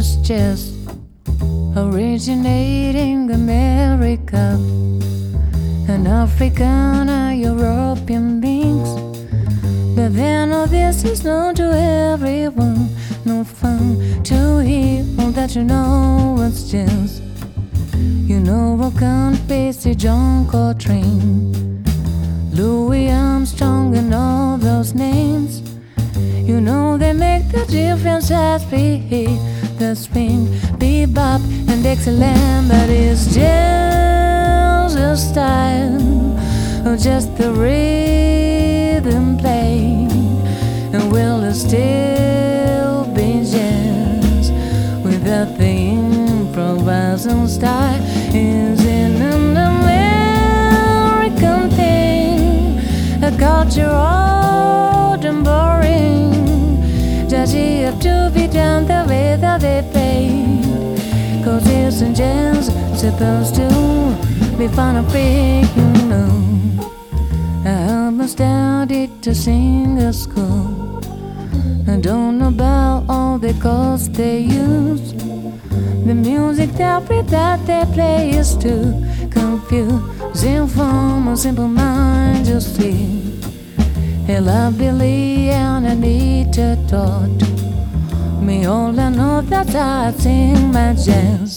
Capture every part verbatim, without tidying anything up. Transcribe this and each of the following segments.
was just originating America and African and European beings. But then all this is known to everyone. No fun to hear all that you know was just. You know I can't Basie, John Coltrane, Louis Armstrong and all those names. You know they make the difference as we hear the swing, bebop and Dixieland. But it's just a style, or just the rhythm played. And will it still be jazz without the improvising style? Is it an American thing, a culture old and boring? Does it have to be done the way that they play? Cause isn't jazz supposed to be fun and free, you know? I almost started to sing at school. I don't know about all the chords they use. The music theory that they play is too confusing for a simple mind to see. Ella, Billy, and Anita taught me all I know, that I sing my jazz.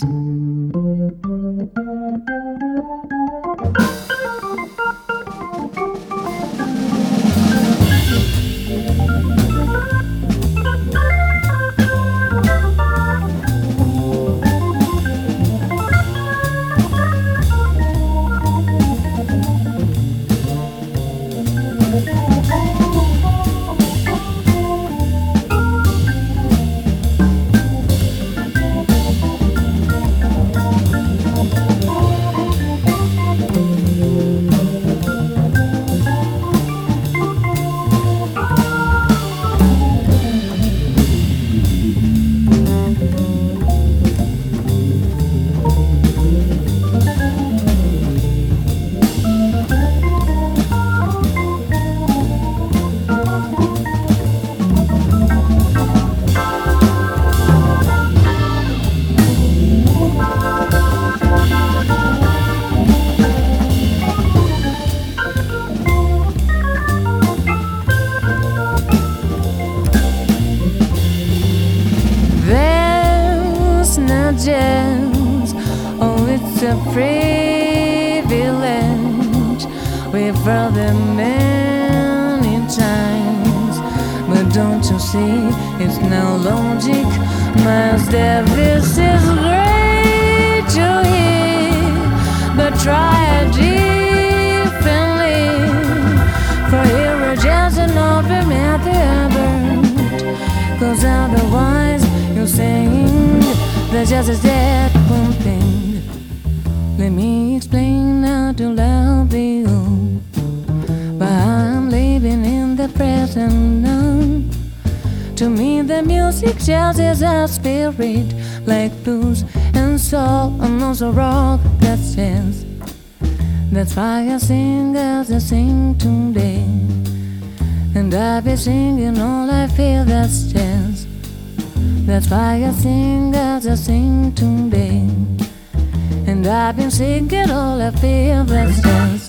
Jazz, oh, it's a privilege. We've heard them many times, but don't you see, it's no logic. Miles Davis is great to hear, but try it differently. For here jazz and over Matthew Herbert, cause otherwise you're saying that jazz is that one thing. Let me explain how to love you. But I'm living in the present now. To me the music jazz is a spirit, like blues and soul and also rock, that's jazz. That's why I sing as I sing today. And I've been singing all I feel, that's jazz. That's why I sing as I sing today. And I've been singing all I feel, that's jazz.